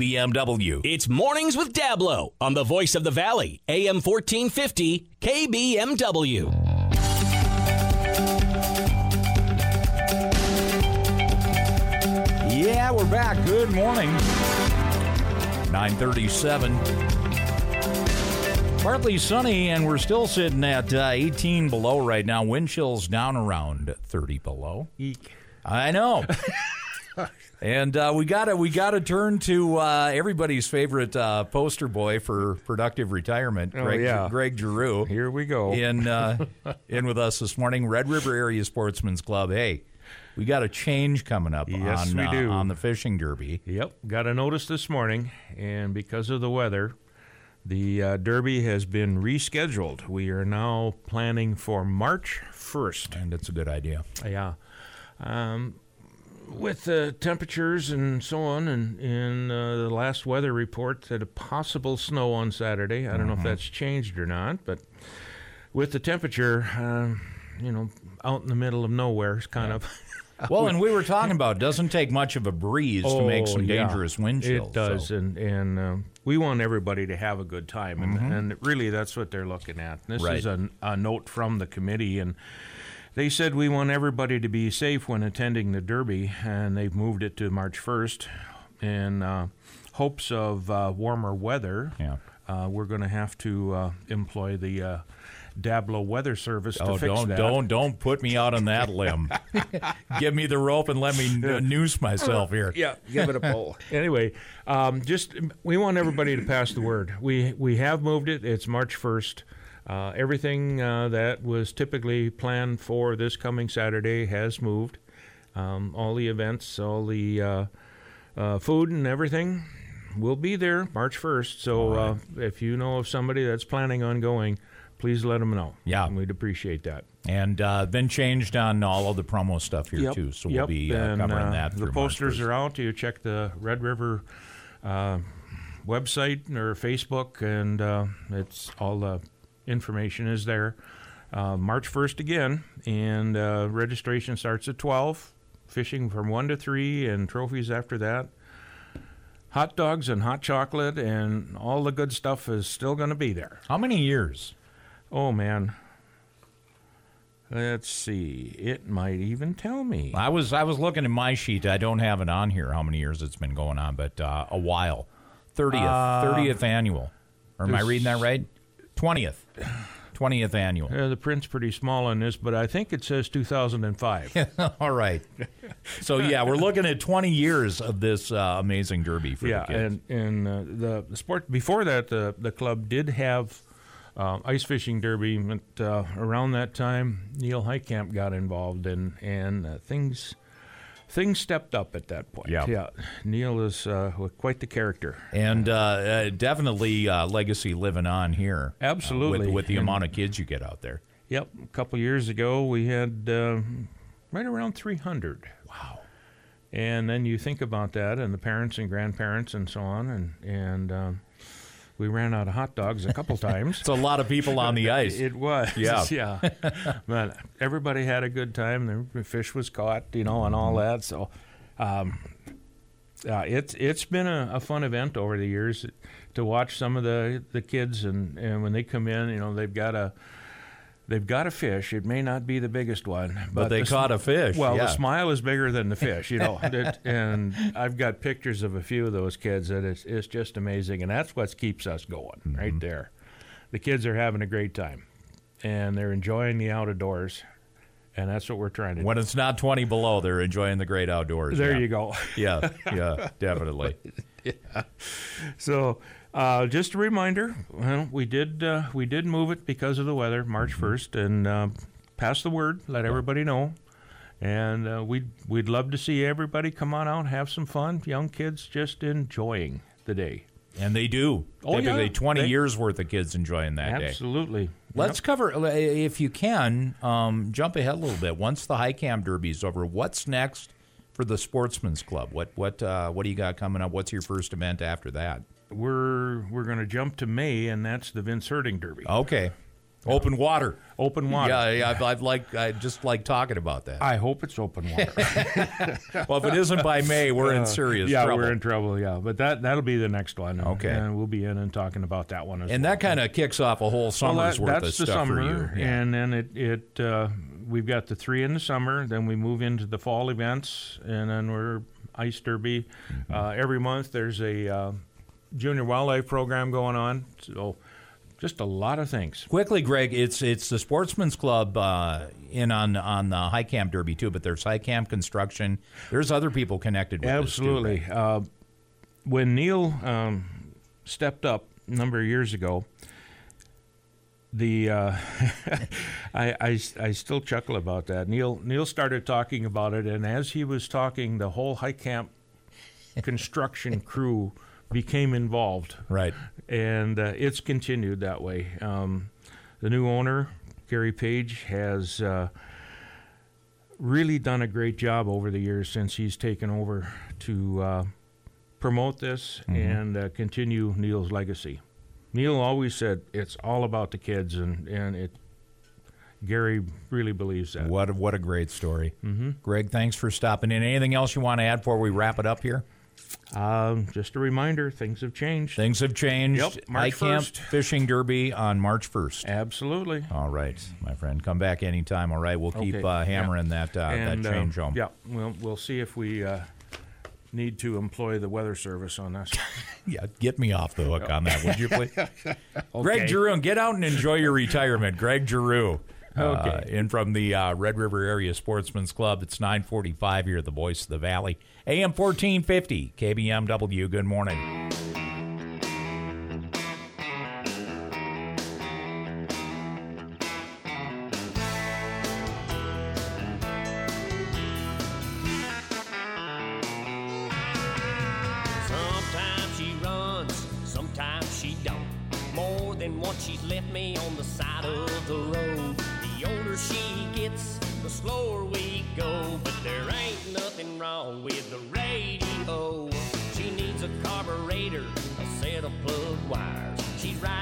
KBMW. It's Mornings with Dablo on the Voice of the Valley, AM 1450, KBMW. Yeah, we're back. Good morning. 9:37. Partly sunny, and we're still sitting at 18 below right now. Wind chill's down around 30 below. Eek. I know. And we gotta turn to everybody's favorite poster boy for productive retirement, Greg Giroux. Here we go. In with us this morning, Red River Area Sportsman's Club. Hey, we got a change coming up Yes, we do. On the fishing derby. Yep, got a notice this morning, and because of the weather, the derby has been rescheduled. We are now planning for March 1st. And it's a good idea. Yeah. With the temperatures and so on, and in the last weather report said a possible snow on Saturday. I don't know if that's changed or not, but with the temperature, out in the middle of nowhere, it's kind of... Well, and we were talking about it doesn't take much of a breeze to make some dangerous wind chills. It does, so. and we want everybody to have a good time, and really that's what they're looking at. This is a note from the committee, and they said we want everybody to be safe when attending the Derby, and they've moved it to March 1st in hopes of warmer weather. Yeah. We're going to have to employ the Dablo Weather Service to fix that. Don't put me out on that limb. Give me the rope and let me noose myself here. Yeah, give it a pull. Anyway, we want everybody to pass the word. We have moved it. It's March 1st. Everything that was typically planned for this coming Saturday has moved. All the events, all the food and everything will be there March 1st. So if you know of somebody that's planning on going, please let them know. Yeah. And we'd appreciate that. And then changed on all of the promo stuff here, too. So we'll be covering that. The posters are out. You check the Red River website or Facebook, and it's all the information is there. March 1st again, and registration starts at 12, fishing from 1 to 3, and trophies after that. Hot dogs and hot chocolate and all the good stuff is still going to be there. How many years? Oh, man. Let's see. It might even tell me. I was looking at my sheet. I don't have it on here how many years it's been going on, but a while. 30th annual. Or am I reading that right? 20th annual. The print's pretty small on this, but I think it says 2005. All right. So, we're looking at 20 years of this amazing derby for the kids. And the sport before that, the club did have ice fishing derby. But, around that time, Neil Heitkamp got involved, and things stepped up at that point. Yeah. Neil is quite the character. And definitely legacy living on here. Absolutely. With the amount of kids you get out there. Yep. A couple years ago, we had right around 300. Wow. And then you think about that and the parents and grandparents and so on, and we ran out of hot dogs a couple times. It's a lot of people on the ice. It was. Yeah. But everybody had a good time. The fish was caught, and all that. So it's been a fun event over the years to watch some of the kids, and when they come in, they've got a fish. It may not be the biggest one, but they caught a fish. Well, the smile is bigger than the fish, and I've got pictures of a few of those kids that it's just amazing, and that's what keeps us going right there. The kids are having a great time, and they're enjoying the outdoors, and that's what we're trying to do. When it's not 20 below, they're enjoying the great outdoors. There you go. Yeah, definitely. Yeah. So, just a reminder, we did move it because of the weather, March 1st, and pass the word, let everybody know. And we'd love to see everybody come on out, have some fun. Young kids just enjoying the day. And they do. Typically 20 years worth of kids enjoying that day. Absolutely. Let's cover, if you can, jump ahead a little bit. Once the Heitkamp Derby's over, what's next for the Sportsman's Club? What do you got coming up? What's your first event after that? We're going to jump to May, and that's the Vince Herding Derby. Okay. Open water. Open water. Yeah, I just like talking about that. I hope it's open water. Well, if it isn't by May, we're in serious trouble. Yeah, we're in trouble, yeah. But that'll be the next one. Okay. And we'll be in and talking about that one as well. And that kind of kicks off a whole summer's worth of stuff summer, for you. Yeah. And then we've got the 3 in the summer, then we move into the fall events, and then we're Ice Derby. Every month there's a junior wildlife program going on. So just a lot of things. Quickly, Greg, it's the Sportsman's Club in on the High Camp Derby too, but there's High Camp Construction. There's other people connected with Absolutely. this too. When Neil stepped up a number of years ago, I still chuckle about that. Neil started talking about it, and as he was talking, the whole High Camp construction crew became involved. Right. And it's continued that way. The new owner, Gary Page, has really done a great job over the years since he's taken over to promote this and continue Neil's legacy. Neil always said it's all about the kids, and Gary really believes that. What a great story. Mm-hmm. Greg, thanks for stopping in. Anything else you want to add before we wrap it up here? Just a reminder, things have changed. Things have changed. Yep, March High Camp 1st. Fishing Derby on March 1st. Absolutely. All right, my friend. Come back anytime, all right? We'll keep hammering that change home. Yeah, we'll see if we need to employ the weather service on this. Yeah, get me off the hook on that, would you please? Okay. Greg Giroux, get out and enjoy your retirement. Greg Giroux. Okay. In from the Red River Area Sportsman's Club. It's 9:45 here at the Voice of the Valley. AM 1450, KBMW. Good morning. Sometimes she runs, sometimes she don't. More than once she's left me on the side of the road. The older she gets, the slower we go. But there ain't nothing wrong with the radio. She needs a carburetor, a set of plug wires. She's right